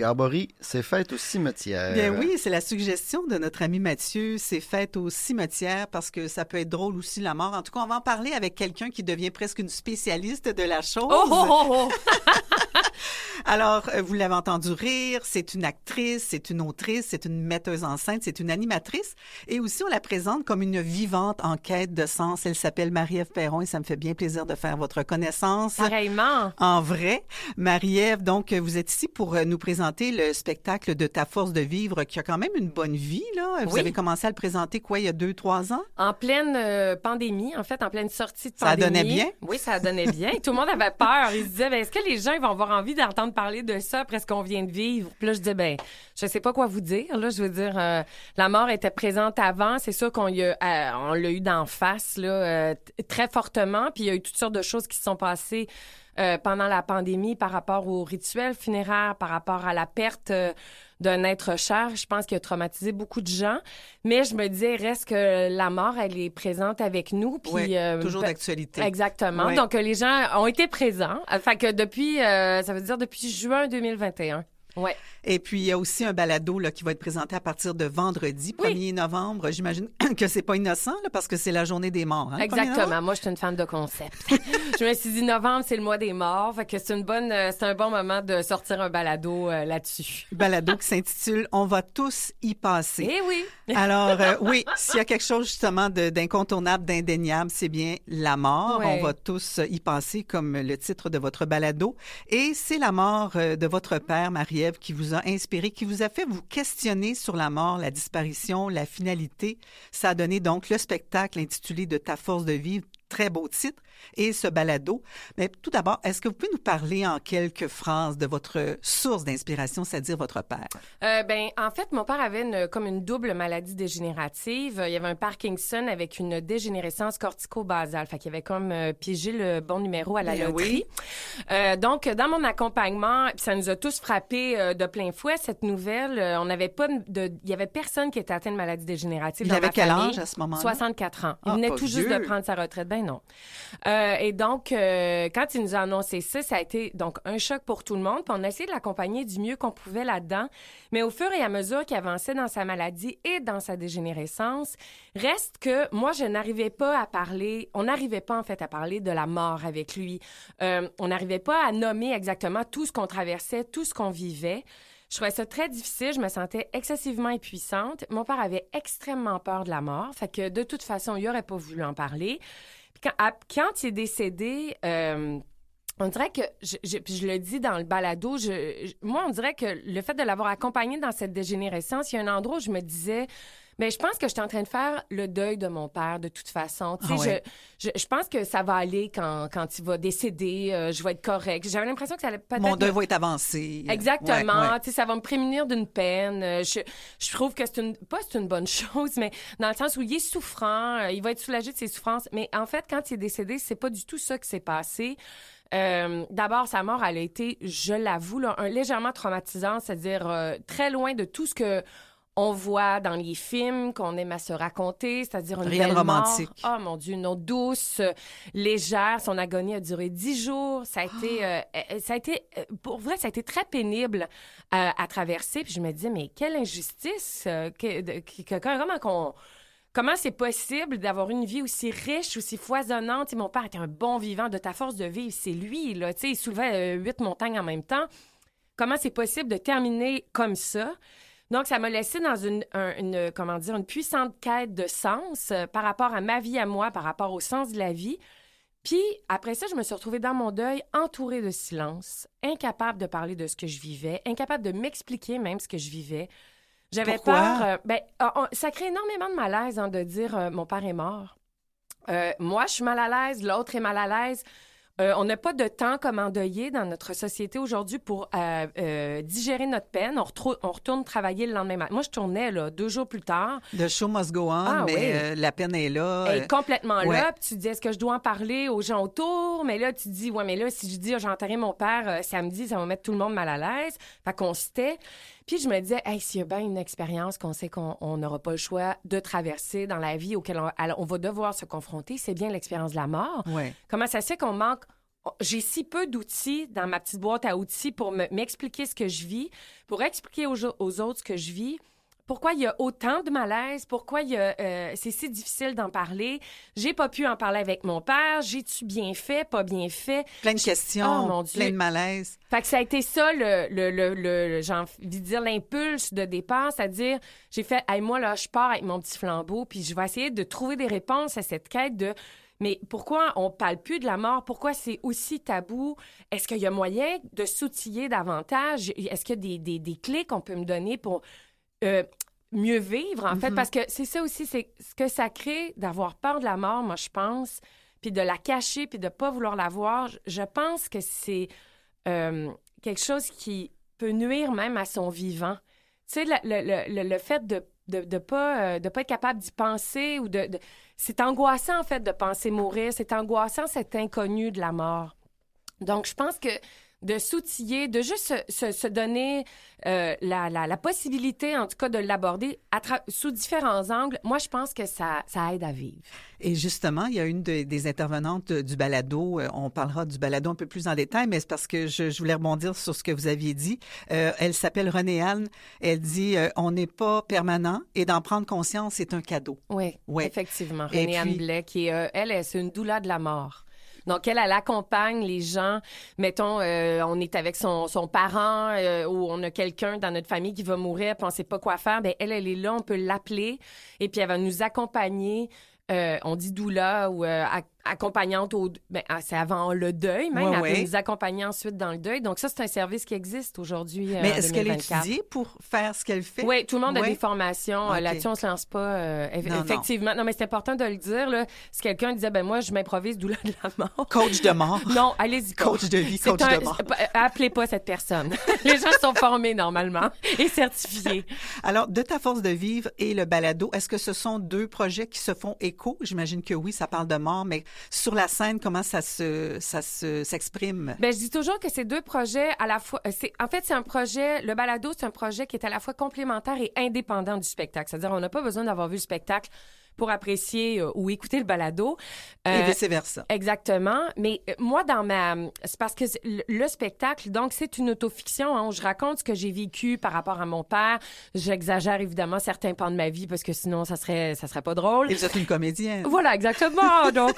Garbory, c'est fête au cimetière. Bien oui, c'est la suggestion de notre ami Mathieu, c'est fête au cimetière parce que ça peut être drôle aussi la mort. En tout cas, on va en parler avec quelqu'un qui devient presque une spécialiste de la chose. Oh, oh, oh, oh. Alors, vous l'avez entendu rire, c'est une actrice, c'est une autrice, c'est une metteuse en scène, c'est une animatrice et aussi on la présente comme une vivante en quête de sens. Elle s'appelle Marie-Ève Perron et ça me fait bien plaisir de faire votre connaissance. Pareillement. En vrai. Marie-Ève, donc, vous êtes ici pour nous présenter le spectacle de Ta force de vivre qui a quand même une bonne vie, là. Vous Oui. avez commencé à le présenter, quoi, il y a 2-3 ans? En pleine pandémie, en fait, en pleine sortie de Ça pandémie. donnait bien? Oui, ça donnait bien. Tout le monde avait peur. Ils se disaient, ben, est-ce que les gens ils vont avoir envie d'entendre parler de ça après ce qu'on vient de vivre? Puis là, je disais, ben, je sais pas quoi vous dire. Là, je veux dire, la mort était présente avant. C'est sûr on l'a eu d'en face, là, très fortement. Puis il y a eu toutes sortes de choses qui se sont passées pendant la pandémie par rapport aux rituels funéraires, par rapport à la perte d'un être cher. Je pense qu'il a traumatisé beaucoup de gens. Mais je me disais, reste que la mort, elle est présente avec nous. Puis, Oui, toujours d'actualité. Exactement. Ouais. Donc, les gens ont été présents. Fait que depuis, ça veut dire depuis juin 2021. Ouais. Et puis, il y a aussi un balado là, qui va être présenté à partir de vendredi, 1er novembre. J'imagine que c'est pas innocent là, parce que c'est la journée des morts. Hein, Exactement. Moi, je suis une fan de concept. Je me suis dit, novembre, c'est le mois des morts. Fait que c'est un bon moment de sortir un balado là-dessus. Balado qui s'intitule « On va tous y passer ». Eh oui! Alors, oui, s'il y a quelque chose justement d'incontournable, d'indéniable, c'est bien la mort. Ouais. On va tous y passer, comme le titre de votre balado. Et c'est la mort de votre père, Marie-Ève, qui vous a inspiré, qui vous a fait vous questionner sur la mort, la disparition, la finalité. Ça a donné donc le spectacle intitulé « De ta force de vivre ». Très beau titre, et ce balado. Mais tout d'abord, est-ce que vous pouvez nous parler en quelques phrases de votre source d'inspiration, c'est-à-dire votre père? Ben, en fait, mon père avait comme une double maladie dégénérative. Il y avait un Parkinson avec une dégénérescence cortico-basale. Fait qu'il avait comme piégé le bon numéro à la Bien loterie. Oui. Donc, dans mon accompagnement, puis ça nous a tous frappés de plein fouet, cette nouvelle. On n'avait pas il y avait personne qui était atteint de maladie dégénérative Il dans avait ma quel famille. âge à ce moment-là? 64 ans. Il Ah, venait pas tout juste vieux. de prendre sa retraite. Ben non. Et donc, quand il nous a annoncé ça, ça a été donc un choc pour tout le monde. Puis on a essayé de l'accompagner du mieux qu'on pouvait là-dedans. Mais au fur et à mesure qu'il avançait dans sa maladie et dans sa dégénérescence, reste que moi, je n'arrivais pas à parler, on n'arrivait pas en fait à parler de la mort avec lui. On n'arrivait pas à nommer exactement tout ce qu'on traversait, tout ce qu'on vivait. Je trouvais ça très difficile. Je me sentais excessivement impuissante. Mon père avait extrêmement peur de la mort. Fait que de toute façon, il n'aurait pas voulu en parler. Puis quand il est décédé, on dirait que, puis je le dis dans le balado, moi, on dirait que le fait de l'avoir accompagné dans cette dégénérescence, il y a un endroit où je me disais... Bien, je pense que j'étais en train de faire le deuil de mon père, de toute façon. Tu sais, ouais. je pense que ça va aller quand il va décéder, je vais être correcte. J'avais l'impression que ça allait peut-être... Mon deuil va être avancé. Exactement. Ouais, ouais. Tu sais, ça va me prémunir d'une peine. Je trouve que c'est une bonne chose, mais dans le sens où il est souffrant, il va être soulagé de ses souffrances. Mais en fait, quand il est décédé, c'est pas du tout ça qui s'est passé. D'abord, sa mort, elle a été, je l'avoue, là, légèrement traumatisante, c'est-à-dire très loin de tout ce que on voit dans les films, qu'on aime à se raconter, c'est-à-dire une Rien de belle romantique. mort. Oh mon Dieu, une eau douce, légère. Son agonie a duré 10 jours. Ça a été, pour vrai, ça a été très pénible à traverser. Puis je me disais, mais quelle injustice! Comment c'est possible d'avoir une vie aussi riche, aussi foisonnante? T'sais, mon père était un bon vivant. De ta force de vivre, c'est lui. Là. Il soulevait 8 montagnes en même temps. Comment c'est possible de terminer comme ça? Donc, ça m'a laissé dans une puissante quête de sens par rapport à ma vie à moi, par rapport au sens de la vie. Puis, après ça, je me suis retrouvée dans mon deuil, entourée de silence, incapable de parler de ce que je vivais, incapable de m'expliquer même ce que je vivais. J'avais Pourquoi? peur... ça crée énormément de malaise de dire mon père est mort. Moi, je suis mal à l'aise, l'autre est mal à l'aise. On n'a pas de temps comme endeuillé dans notre société aujourd'hui pour digérer notre peine. On retourne travailler le lendemain matin. Moi, je tournais 2 jours plus tard. The show must go on, mais oui. la peine est là. Elle est complètement ouais. là. Puis tu te dis, est-ce que je dois en parler aux gens autour? Mais là, tu te dis, ouais, mais là, si je dis, j'ai enterré mon père samedi, ça va mettre tout le monde mal à l'aise. Fait qu'on se tait. Puis je me disais, hey, s'il y a bien une expérience qu'on sait qu'on n'aura pas le choix de traverser dans la vie auquel on va devoir se confronter, c'est bien l'expérience de la mort. Ouais. Comment ça se fait qu'on manque j'ai si peu d'outils dans ma petite boîte à outils pour m'expliquer ce que je vis, pour expliquer aux autres ce que je vis. Pourquoi il y a autant de malaise? Pourquoi c'est si difficile d'en parler? J'ai pas pu en parler avec mon père. J'ai-tu bien fait, pas bien fait? Plein de questions, Oh, mon Dieu. plein de malaise. Fait que ça a été ça, j'ai envie de dire, l'impulse de départ, c'est-à-dire, j'ai fait, hey, moi, là, je pars avec mon petit flambeau, puis je vais essayer de trouver des réponses à cette quête de, mais pourquoi on parle plus de la mort? Pourquoi c'est aussi tabou? Est-ce qu'il y a moyen de s'outiller davantage? Est-ce qu'il y a des clés qu'on peut me donner pour mieux vivre, en fait? Parce que c'est ça aussi, c'est ce que ça crée d'avoir peur de la mort, moi, je pense, puis de la cacher, puis de pas vouloir la voir. Je pense que c'est quelque chose qui peut nuire même à son vivant. Tu sais, le fait de pas être capable d'y penser ou c'est angoissant, en fait, de penser mourir. C'est angoissant, cet inconnu de la mort. Donc, je pense que de s'outiller, de juste se donner la possibilité, en tout cas, de l'aborder sous différents angles, moi, je pense que ça aide à vivre. Et justement, il y a une des intervenantes du balado, on parlera du balado un peu plus en détail, mais c'est parce que je voulais rebondir sur ce que vous aviez dit. Elle s'appelle Renée-Anne. Elle dit « On n'est pas permanent et d'en prendre conscience, c'est un cadeau. » Oui, effectivement. Renée-Anne Blais, qui est, elle, c'est une doula de la mort. Donc, elle accompagne les gens. Mettons, on est avec son parent ou on a quelqu'un dans notre famille qui va mourir puis on ne sait pas quoi faire. Bien, elle est là, on peut l'appeler et puis elle va nous accompagner. On dit doula ou accompagnante c'est avant le deuil même. Elle peut nous accompagner ensuite dans le deuil. Donc ça, c'est un service qui existe aujourd'hui. Mais est-ce qu'elle est étudiée pour faire ce qu'elle fait? Oui, tout le monde a des formations. Là-dessus, on ne se lance pas. Effectivement. Non, mais c'est important de le dire. Là. Si quelqu'un disait, moi, je m'improvise doula de la mort. Coach de mort. Non, allez-y. Coach de vie, coach de mort. Appelez pas cette personne. Les gens sont formés normalement et certifiés. Alors, de ta force de vivre et le balado, est-ce que ce sont deux projets qui se font écho? J'imagine que oui, ça parle de mort, mais sur la scène, comment ça s'exprime? Bien, je dis toujours que ces deux projets, à la fois... En fait, c'est un projet... Le balado, c'est un projet qui est à la fois complémentaire et indépendant du spectacle. C'est-à-dire, on n'a pas besoin d'avoir vu le spectacle pour apprécier ou écouter le balado. Et vice-versa. Exactement. Mais moi, c'est parce que le spectacle, donc, c'est une autofiction. Hein, où je raconte ce que j'ai vécu par rapport à mon père. J'exagère évidemment certains pans de ma vie parce que sinon, ça serait pas drôle. Et vous êtes une comédienne. Voilà, exactement. Donc,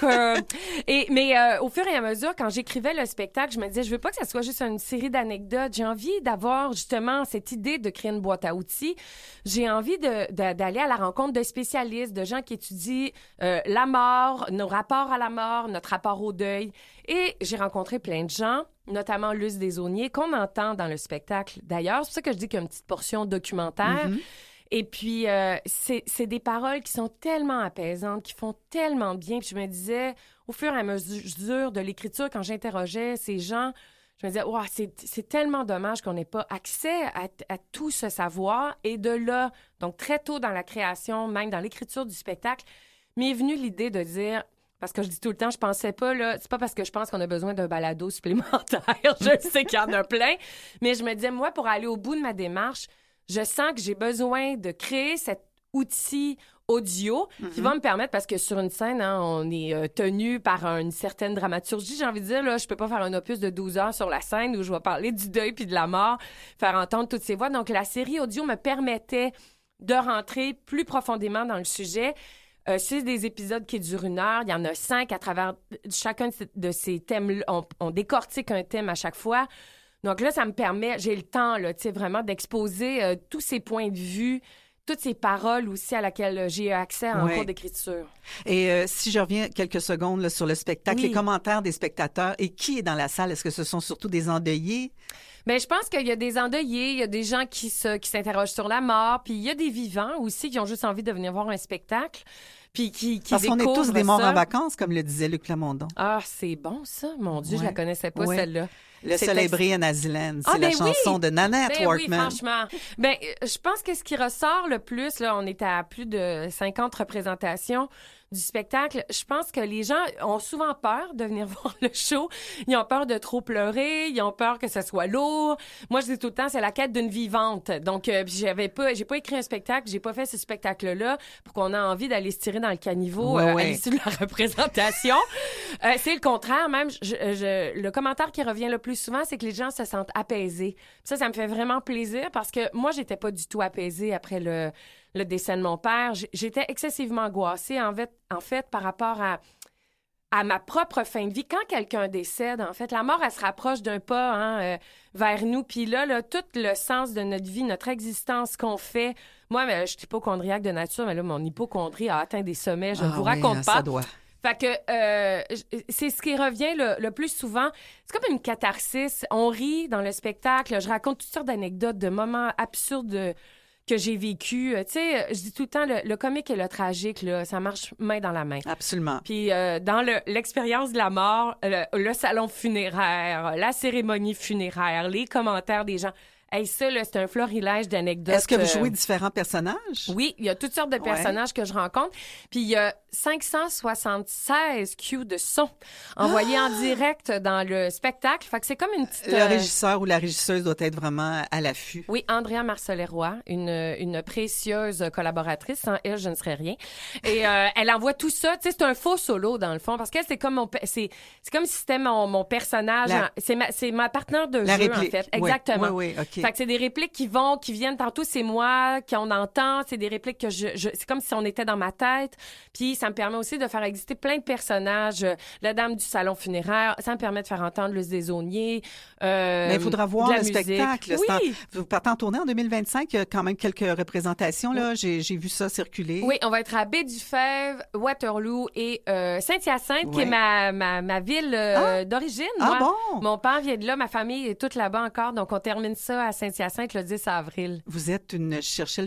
mais au fur et à mesure, quand j'écrivais le spectacle, je me disais, je veux pas que ça soit juste une série d'anecdotes. J'ai envie d'avoir justement cette idée de créer une boîte à outils. J'ai envie d'aller à la rencontre de spécialistes, de gens qui étudient la mort, nos rapports à la mort, notre rapport au deuil. Et j'ai rencontré plein de gens, notamment Luce Desaulniers, qu'on entend dans le spectacle d'ailleurs. C'est pour ça que je dis qu'il y a une petite portion documentaire. Mm-hmm. Et puis, c'est des paroles qui sont tellement apaisantes, qui font tellement bien. Puis je me disais, au fur et à mesure de l'écriture, quand j'interrogeais ces gens, je me disais, wow, c'est tellement dommage qu'on n'ait pas accès à tout ce savoir. Et de là, donc très tôt dans la création, même dans l'écriture du spectacle, m'est venue l'idée de dire, parce que je dis tout le temps, je pensais pas, là, c'est pas parce que je pense qu'on a besoin d'un balado supplémentaire, je sais qu'il y en a plein, mais je me disais, moi, pour aller au bout de ma démarche, je sens que j'ai besoin de créer cet outil audio qui va me permettre, parce que sur une scène, hein, on est tenu par une certaine dramaturgie, j'ai envie de dire, là, je peux pas faire un opus de 12 heures sur la scène où je vais parler du deuil puis de la mort, faire entendre toutes ces voix. Donc, la série audio me permettait de rentrer plus profondément dans le sujet. C'est des épisodes qui durent 1 heure. Il y en a 5 à travers chacun de ces thèmes. On décortique un thème à chaque fois. Donc là, ça me permet, j'ai le temps, là, tu sais, vraiment d'exposer tous ces points de vue, toutes ces paroles aussi à laquelle j'ai eu accès en cours d'écriture. Et si je reviens quelques secondes là, sur le spectacle, oui. Les commentaires des spectateurs, et qui est dans la salle? Est-ce que ce sont surtout des endeuillés? Bien, je pense qu'il y a des endeuillés, il y a des gens qui s'interrogent sur la mort, puis il y a des vivants aussi qui ont juste envie de venir voir un spectacle. Puis qui Parce qu'on est tous des morts en vacances, comme le disait Luc Plamondon. Ah, c'est bon, ça. Mon Dieu, je la connaissais pas, celle-là. Le soleil brille à Naziland, c'est la chanson de Nanette Workman. Oui, franchement. Je pense que ce qui ressort le plus, là, on est à plus de 50 représentations du spectacle. Je pense que les gens ont souvent peur de venir voir le show. Ils ont peur de trop pleurer. Ils ont peur que ce soit lourd. Moi, je dis tout le temps, c'est la quête d'une vivante. Donc, j'ai pas écrit un spectacle, j'ai pas fait ce spectacle-là pour qu'on ait envie d'aller se tirer dans le caniveau à l'issue de la représentation. C'est le contraire, même. Le commentaire qui revient le plus souvent, c'est que les gens se sentent apaisés. Ça me fait vraiment plaisir parce que moi, j'étais pas du tout apaisée après le décès de mon père. J'étais excessivement angoissée, en fait, par rapport à ma propre fin de vie. Quand quelqu'un décède, en fait, la mort, elle se rapproche d'un pas vers nous. Puis là, tout le sens de notre vie, notre existence qu'on fait... Moi, je suis hypocondriaque de nature, mais là, mon hypocondrie a atteint des sommets. Je ne vous raconte pas. Ça doit. Fait que c'est ce qui revient le plus souvent. C'est comme une catharsis. On rit dans le spectacle. Je raconte toutes sortes d'anecdotes, de moments absurdes que j'ai vécu. Tu sais, je dis tout le temps, le comique et le tragique, là, ça marche main dans la main. Absolument. Puis dans l'expérience de la mort, le salon funéraire, la cérémonie funéraire, les commentaires des gens... Hey, ça, là, c'est un florilège d'anecdotes. Est-ce que vous jouez différents personnages? Oui, il y a toutes sortes de personnages que je rencontre. Puis il y a 576 cues de son envoyés en direct dans le spectacle. Fait que c'est comme une petite... Le régisseur ou la régisseuse doit être vraiment à l'affût. Oui, Andrea Marcellet-Roy, une précieuse collaboratrice. Sans elle, je ne serais rien. Et elle envoie tout ça. Tu sais, c'est un faux solo, dans le fond, parce que c'est comme c'est comme si c'était mon personnage. C'est ma partenaire de jeu, réplique. En fait. Exactement. Oui, OK. Fait que c'est des répliques qui viennent. Tantôt, c'est moi qu'on entend. C'est des répliques que c'est comme si on était dans ma tête. Puis ça me permet aussi de faire exister plein de personnages. La dame du salon funéraire, ça me permet de faire entendre le saisonnier. Mais il faudra voir le spectacle. Oui. Vous partez en tournée en 2025. Il y a quand même quelques représentations. Là. J'ai vu ça circuler. Oui, on va être à Baie-du-Fèvre, Waterloo et Saint-Hyacinthe, qui est ma ville d'origine. Ah bon? Mon père vient de là, ma famille est toute là-bas encore. Donc, on termine ça à Saint-Hyacinthe le 10 avril. Vous êtes je cherchais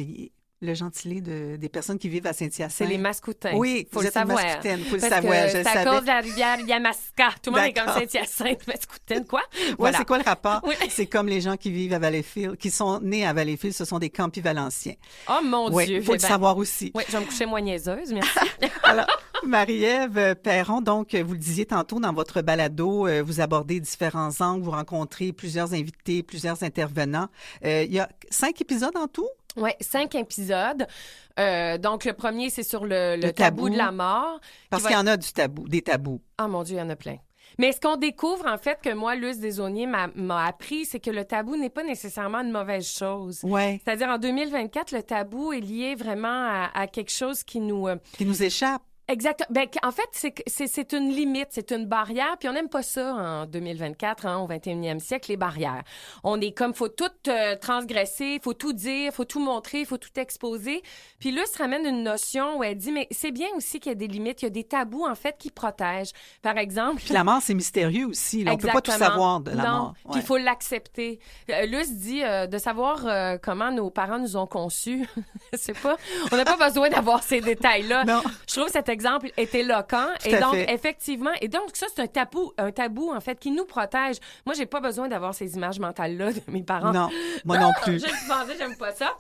le gentilé des personnes qui vivent à Saint-Hyacinthe. C'est les Mascoutins. Oui, faut le savoir. Faut le savoir, je le savais. C'est à cause de la rivière Yamaska. Tout le monde est comme Saint-Hyacinthe, Mascoutine, quoi? Voilà. C'est quoi le rapport? Oui. C'est comme les gens qui vivent à Valleyfield, qui sont nés à Valleyfield, ce sont des campivalenciens. Oh mon Dieu! Il faut le savoir aussi. Oui, je vais me coucher moins niaiseuse, merci. Alors, Marie-Ève Perron, donc, vous le disiez tantôt dans votre balado, vous abordez différents angles, vous rencontrez plusieurs invités, plusieurs intervenants. Il y a 5 épisodes en tout? Oui, 5 épisodes. Donc, le premier, c'est sur le tabou de la mort. Parce qu'il y en a des tabous. Ah, mon Dieu, il y en a plein. Mais ce qu'on découvre, en fait, que moi, Luce Desaulniers m'a appris, c'est que le tabou n'est pas nécessairement une mauvaise chose. Ouais. C'est-à-dire, en 2024, le tabou est lié vraiment à quelque chose qui nous échappe. Exactement. Ben, en fait, c'est une limite, c'est une barrière, puis on n'aime pas ça en 2024, au 21e siècle, les barrières. On est comme, faut tout transgresser, faut tout dire, faut tout montrer, faut tout exposer. Puis Luce ramène une notion où elle dit, mais c'est bien aussi qu'il y a des limites, il y a des tabous, en fait, qui protègent. Par exemple... Puis la mort, c'est mystérieux aussi. Là. On peut pas tout savoir de la mort. Puis il faut l'accepter. Luce dit de savoir comment nos parents nous ont conçus. C'est pas... On n'a pas besoin d'avoir ces détails-là. Non. Je trouve cet exemple est éloquent. Tout et donc, fait. effectivement, et donc, ça, c'est un tabou, en fait, qui nous protège. Moi, j'ai pas besoin d'avoir ces images mentales-là de mes parents. Non, moi non plus. Je pensais, j'aime pas ça.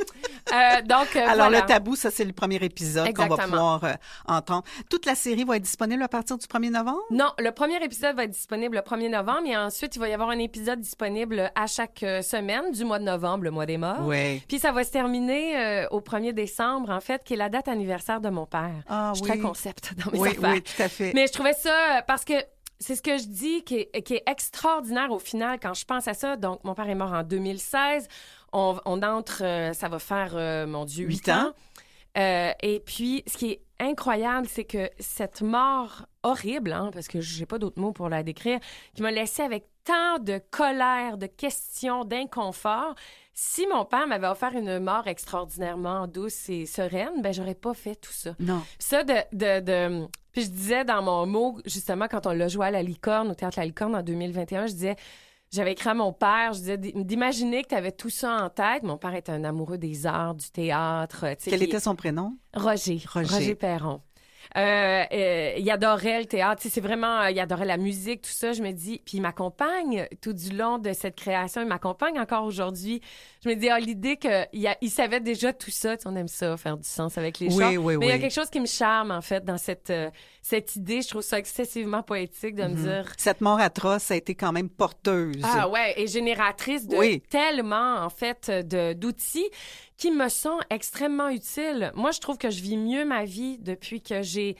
Alors, voilà. le tabou, ça, c'est le premier épisode qu'on va pouvoir entendre. Toute la série va être disponible à partir du 1er novembre? Non, le premier épisode va être disponible le 1er novembre et ensuite, il va y avoir un épisode disponible à chaque semaine du mois de novembre, le mois des morts. Oui. Puis ça va se terminer au 1er décembre, en fait, qui est la date anniversaire de mon père. Ah, je suis oui. très concept dans mes affaires. Oui, tout à fait. Mais je trouvais ça, parce que c'est ce que je dis qui est extraordinaire au final quand je pense à ça. Donc, mon père est mort en 2016. On entre, ça va faire, mon Dieu, 8 ans. Et puis, ce qui est incroyable, c'est que cette mort horrible, parce que j'ai pas d'autres mots pour la décrire, qui m'a laissé avec tant de colère, de questions, d'inconfort. Si mon père m'avait offert une mort extraordinairement douce et sereine, ben j'aurais pas fait tout ça. Non. Ça, Puis je disais dans mon mot, justement, quand on l'a joué à la Licorne, au Théâtre La Licorne en 2021, je disais... J'avais écrit à mon père, je disais d'imaginer que tu avais tout ça en tête. Mon père était un amoureux des arts, du théâtre. Quel était son prénom? Roger Perron. Il adorait le théâtre. C'est vraiment... il adorait la musique, tout ça. Je me dis... Puis il m'accompagne tout du long de cette création. Il m'accompagne encore aujourd'hui. Je me dis, l'idée qu'il savait déjà tout ça. On aime ça, faire du sens avec les chats. Oui. Mais il y a quelque chose qui me charme, en fait, dans cette idée. Je trouve ça excessivement poétique de me dire... Cette mort atroce a été quand même porteuse. Ah ouais, et génératrice de tellement, en fait, d'outils qui me sont extrêmement utiles. Moi, je trouve que je vis mieux ma vie depuis que j'ai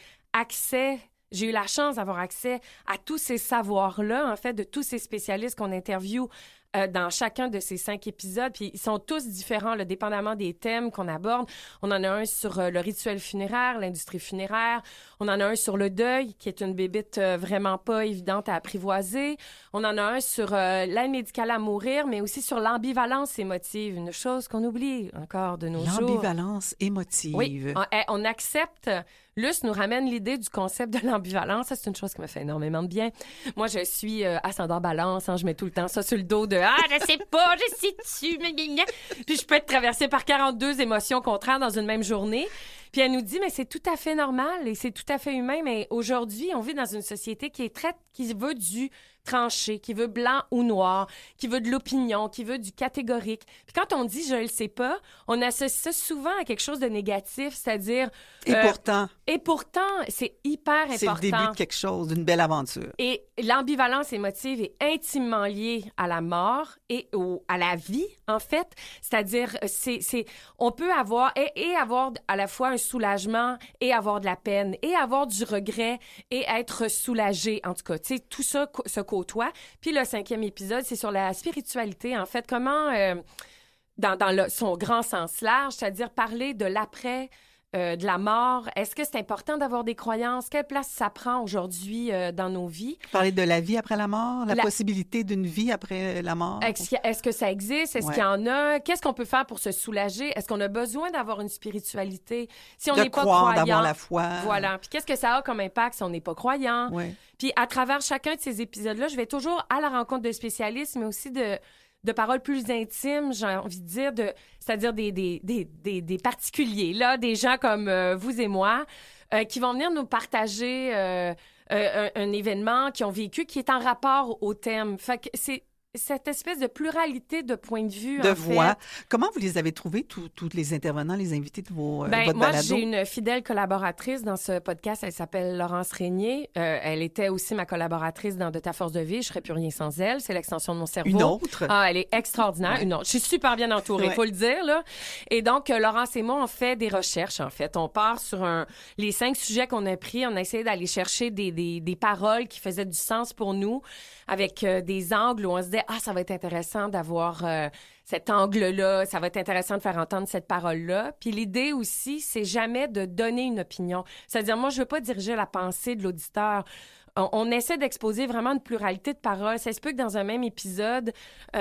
eu la chance d'avoir accès à tous ces savoirs-là, en fait, de tous ces spécialistes qu'on interviewe dans chacun de ces 5 épisodes. Puis ils sont tous différents, là, dépendamment des thèmes qu'on aborde. On en a un sur le rituel funéraire, l'industrie funéraire. On en a un sur le deuil, qui est une bébite vraiment pas évidente à apprivoiser. On en a un sur l'aide médicale à mourir, mais aussi sur l'ambivalence émotive, une chose qu'on oublie encore de nos jours. L'ambivalence émotive. Oui, on accepte... Luce nous ramène l'idée du concept de l'ambivalence. Ça, c'est une chose qui me fait énormément de bien. Moi, je suis ascendant balance. Je mets tout le temps ça sur le dos de « Ah, je sais pas, je suis dessus. » Puis je peux être traversée par 42 émotions contraires dans une même journée. Puis elle nous dit, mais c'est tout à fait normal et c'est tout à fait humain. Mais aujourd'hui, on vit dans une société qui veut du tranché, qui veut blanc ou noir, qui veut de l'opinion, qui veut du catégorique. Puis quand on dit « je le sais pas », on associe ça souvent à quelque chose de négatif, c'est-à-dire... Et pourtant, c'est hyper important. C'est le début de quelque chose, d'une belle aventure. Et l'ambivalence émotive est intimement liée à la mort et à la vie, en fait. C'est-à-dire, on peut avoir et avoir à la fois un soulagement et avoir de la peine et avoir du regret et être soulagé. En tout cas, tu sais, tout ça se côtoie. Puis le 5e épisode, c'est sur la spiritualité, en fait. Comment, dans son grand sens large, c'est-à-dire parler de l'après, de la mort. Est-ce que c'est important d'avoir des croyances? Quelle place ça prend aujourd'hui dans nos vies? Parler de la vie après la mort, la possibilité d'une vie après la mort. Est-ce que ça existe? Est-ce qu'il y en a? Qu'est-ce qu'on peut faire pour se soulager? Est-ce qu'on a besoin d'avoir une spiritualité? Si on n'est pas croyant, d'avoir la foi. Voilà. Puis qu'est-ce que ça a comme impact si on n'est pas croyant? Oui. Puis à travers chacun de ces épisodes-là, je vais toujours à la rencontre de spécialistes, mais aussi de paroles plus intimes, j'ai envie de dire, c'est-à-dire des particuliers, là, des gens comme vous et moi, qui vont venir nous partager un événement qu'ils ont vécu qui est en rapport au thème. Fait que c'est cette espèce de pluralité de points de vue, de voix. Comment vous les avez trouvés, tous les intervenants, les invités de votre balado? Moi, j'ai une fidèle collaboratrice dans ce podcast. Elle s'appelle Laurence Régnier. Elle était aussi ma collaboratrice dans De ta force de vie. Je serais plus rien sans elle. C'est l'extension de mon cerveau. Une autre? Ah, elle est extraordinaire. Ouais. Une autre. Je suis super bien entourée, il faut le dire, là. Et donc, Laurence et moi, on fait des recherches, en fait. On part sur les 5 sujets qu'on a pris. On a essayé d'aller chercher des paroles qui faisaient du sens pour nous, avec des angles où on se disait, ça va être intéressant d'avoir cet angle-là, ça va être intéressant de faire entendre cette parole-là. Puis l'idée aussi, c'est jamais de donner une opinion. C'est-à-dire, moi, je veux pas diriger la pensée de l'auditeur. On essaie d'exposer vraiment une pluralité de paroles. Ça se peut que dans un même épisode,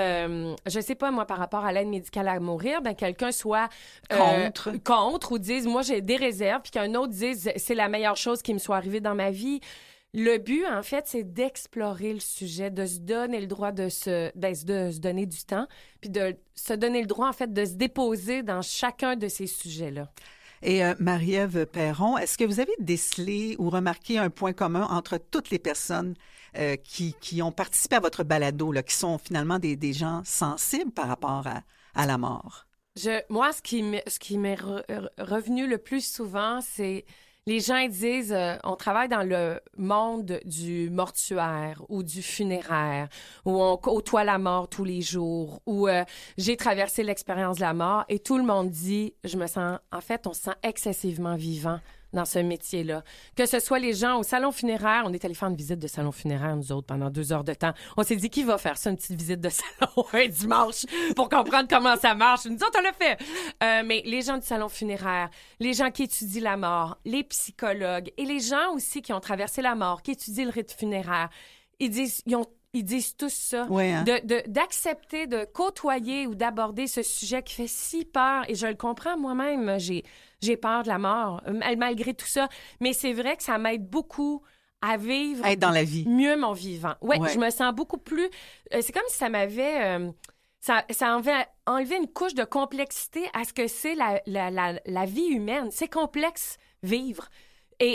je sais pas, moi, par rapport à l'aide médicale à mourir, quelqu'un soit contre ou dise, moi, j'ai des réserves, puis qu'un autre dise, c'est la meilleure chose qui me soit arrivée dans ma vie. Le but, en fait, c'est d'explorer le sujet, de se donner le droit de se donner du temps, puis de se donner le droit, en fait, de se déposer dans chacun de ces sujets-là. Et Marie-Ève Perron, est-ce que vous avez décelé ou remarqué un point commun entre toutes les personnes qui ont participé à votre balado, là, qui sont finalement des gens sensibles par rapport à la mort? Moi, ce qui m'est revenu le plus souvent, c'est... Les gens ils disent, on travaille dans le monde du mortuaire ou du funéraire, où on côtoie la mort tous les jours, où j'ai traversé l'expérience de la mort et tout le monde dit, on se sent excessivement vivant dans ce métier-là. Que ce soit les gens au salon funéraire, on est allé faire une visite de salon funéraire, nous autres, pendant 2 heures de temps. On s'est dit, qui va faire ça, une petite visite de salon un dimanche pour comprendre comment ça marche? Nous autres, on l'a fait. Mais les gens du salon funéraire, les gens qui étudient la mort, les psychologues et les gens aussi qui ont traversé la mort, qui étudient le rite funéraire, ils disent tous ça, d'accepter de côtoyer ou d'aborder ce sujet qui fait si peur. Et je le comprends moi-même, j'ai peur de la mort, malgré tout ça. Mais c'est vrai que ça m'aide beaucoup à vivre... Être dans la vie. Mieux mon vivant. Ouais. Je me sens beaucoup plus... c'est comme si ça m'avait... ça avait enlevé une couche de complexité à ce que c'est la vie humaine. C'est complexe, vivre. Et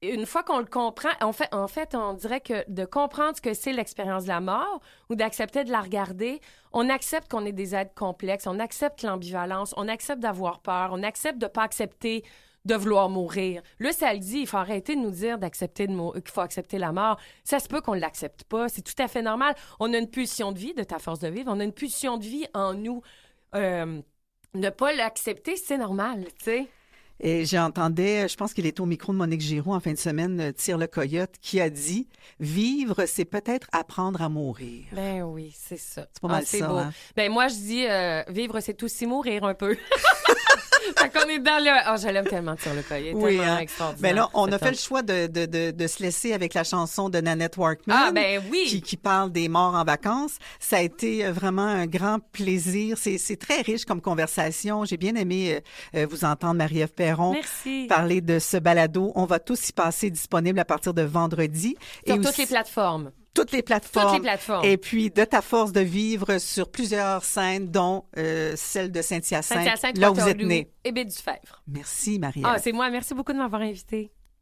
une fois qu'on le comprend, en fait, on dirait que de comprendre ce que c'est l'expérience de la mort ou d'accepter de la regarder, on accepte qu'on est des êtres complexes, on accepte l'ambivalence, on accepte d'avoir peur, on accepte de pas accepter de vouloir mourir. Là, ça le dit, il faut arrêter de nous dire d'accepter qu'il faut accepter la mort. Ça se peut qu'on ne l'accepte pas, c'est tout à fait normal. On a une pulsion de vie, de ta force de vivre, on a une pulsion de vie en nous. Ne pas l'accepter, c'est normal, tu sais. Et j'entendais, je pense qu'il est au micro de Monique Giroux en fin de semaine, Tire le Coyote, qui a dit « Vivre, c'est peut-être apprendre à mourir. » Ben oui, c'est ça. C'est pas mal c'est ça, beau. hein? Ben moi, je dis vivre, c'est aussi mourir un peu. Fait qu'on est dans le... Oh, je l'aime tellement, Tire le Coyote. Oui, tellement hein? extraordinaire. Mais là, on a cet fait le choix de se laisser avec la chanson de Nanette Workman. Ah, ben oui! Qui parle des morts en vacances. Ça a été vraiment un grand plaisir. C'est très riche comme conversation. J'ai bien aimé vous entendre, Marie-Ève Perron. Merci. Parler de ce balado. On va tous y passer disponible à partir de vendredi. Sur Et toutes aussi, les plateformes. toutes les plateformes. Toutes les plateformes. Et puis, de ta force de vivre sur plusieurs scènes, dont celle de Saint-Hyacinthe, Saint-Hyacinthe, là où vous êtes Waterloo née. et Baie-du-Fèvre. Merci, Marie-Ève. Ah, c'est moi. Merci beaucoup de m'avoir invitée.